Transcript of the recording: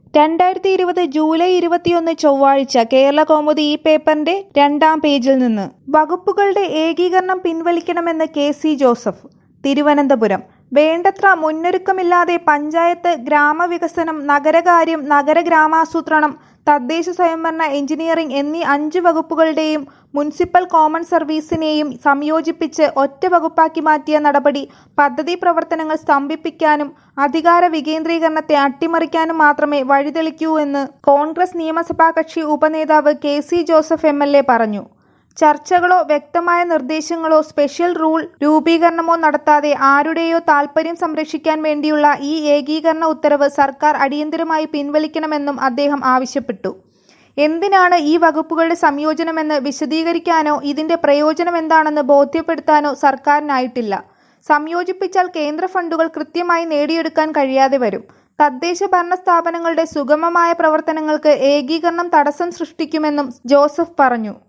2020 July 21 ചൊവ്വാഴ്ച കേരളകൗമുദി ഈ പേപ്പറിന്റെ 2-ാം പേജിൽ നിന്ന് വകുപ്പുകളുടെ ഏകീകരണം പിൻവലിക്കണമെന്ന് കെ.സി. ജോസഫ്. തിരുവനന്തപുരം. വേണ്ടത്ര മുന്നൊരുക്കമില്ലാതെ പഞ്ചായത്ത്, ഗ്രാമവികസനം, നഗരകാര്യം, നഗരഗ്രാമാസൂത്രണം, തദ്ദേശ സ്വയംഭരണ, എഞ്ചിനീയറിംഗ് എന്നീ 5 വകുപ്പുകളുടെയും മുനിസിപ്പൽ കോമൺ സർവീസിനെയും സംയോജിപ്പിച്ച് ഒറ്റ വകുപ്പാക്കി മാറ്റിയ നടപടി പദ്ധതി പ്രവർത്തനങ്ങൾ സ്തംഭിപ്പിക്കാനും അധികാര വികേന്ദ്രീകരണത്തെ അട്ടിമറിക്കാനും മാത്രമേ വഴിതെളിക്കൂ എന്ന് കോൺഗ്രസ് നിയമസഭാ കക്ഷി ഉപനേതാവ് കെ.സി. Joseph MLA. പറഞ്ഞു. ചർച്ചകളോ വ്യക്തമായ നിർദ്ദേശങ്ങളോ സ്പെഷ്യൽ റൂൾ രൂപീകരണമോ നടത്താതെ ആരുടെയോ താൽപര്യം സംരക്ഷിക്കാൻ വേണ്ടിയുള്ള ഈ ഏകീകരണ ഉത്തരവ് സർക്കാർ അടിയന്തരമായി പിൻവലിക്കണമെന്നും അദ്ദേഹം ആവശ്യപ്പെട്ടു. എന്തിനാണ് ഈ വകുപ്പുകളുടെ സംയോജനമെന്ന് വിശദീകരിക്കാനോ ഇതിന്റെ പ്രയോജനം എന്താണെന്ന് ബോധ്യപ്പെടുത്താനോ സർക്കാരിനായിട്ടില്ല. സംയോജിപ്പിച്ചാൽ കേന്ദ്ര ഫണ്ടുകൾ കൃത്യമായി നേടിയെടുക്കാൻ കഴിയാതെ വരും. തദ്ദേശ ഭരണ സ്ഥാപനങ്ങളുടെ സുഗമമായ പ്രവർത്തനങ്ങൾക്ക് ഏകീകരണം തടസ്സം സൃഷ്ടിക്കുമെന്നും ജോസഫ് പറഞ്ഞു.